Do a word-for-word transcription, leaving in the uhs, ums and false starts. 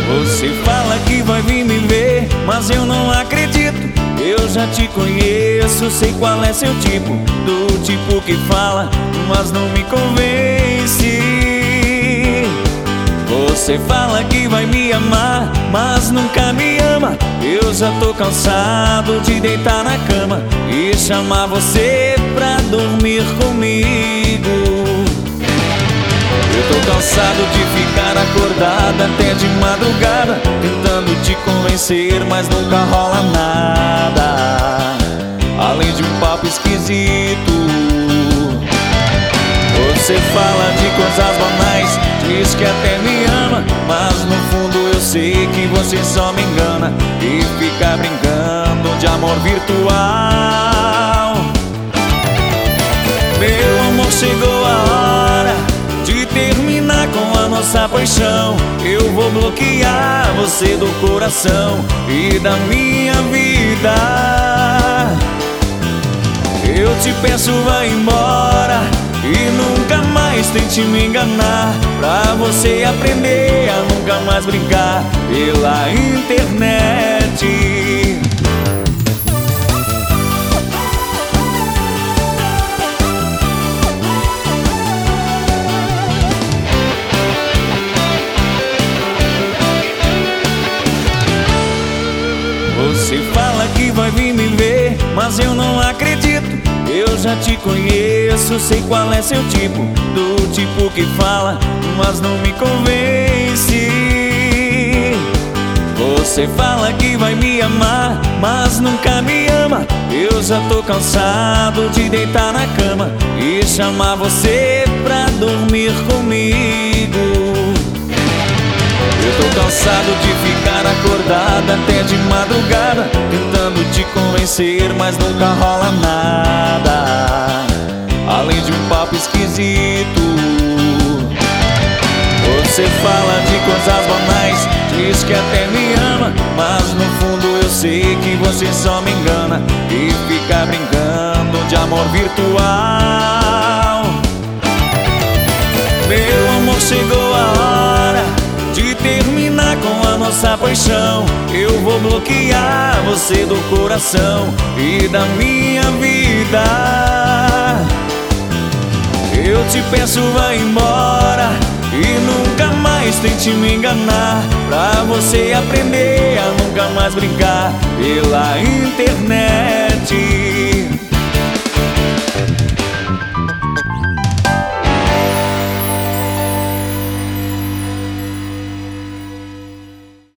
Você fala que vai vir me ver, mas eu não acredito. Eu já te conheço, sei qual é seu tipo. Do tipo que fala, mas não me convence. Você fala que vai me amar, mas nunca me ama. Eu já tô cansado de deitar na cama e chamar você pra dormir comigo. Eu tô cansado de ficar acordado até de madrugada, tentando te convencer, mas nunca rola nada, além de um papo esquisito. Você fala de coisas banais, diz que até me ama, mas no fundo eu sei que você só me engana e fica brincando de amor virtual. Meu amor, chegou a hora de terminar com a nossa paixão. Eu vou bloquear você do coração e da minha vida. Eu te peço, vai embora e nunca mais tente me enganar, pra você aprender a nunca mais brincar pela internet. Você fala que vai vir me ver, mas eu não acredito. Eu já te conheço, sei qual é seu tipo. Do tipo que fala, mas não me convence. Você fala que vai me amar, mas nunca me ama. Eu já tô cansado de deitar na cama e chamar você pra dormir comigo. Eu tô cansado de ficar acordado até de madrugada, tentando te convencer, mas nunca rola nada, além de um papo esquisito. Você fala de coisas banais, diz que até me ama, mas no fundo eu sei que você só me engana e fica brincando de amor virtual. Meu amor, chegou a hora de terminar com a nossa paixão. Eu vou bloquear você do coração e da minha vida. Eu te peço, vai embora e nunca mais tente me enganar, pra você aprender a nunca mais brincar pela internet.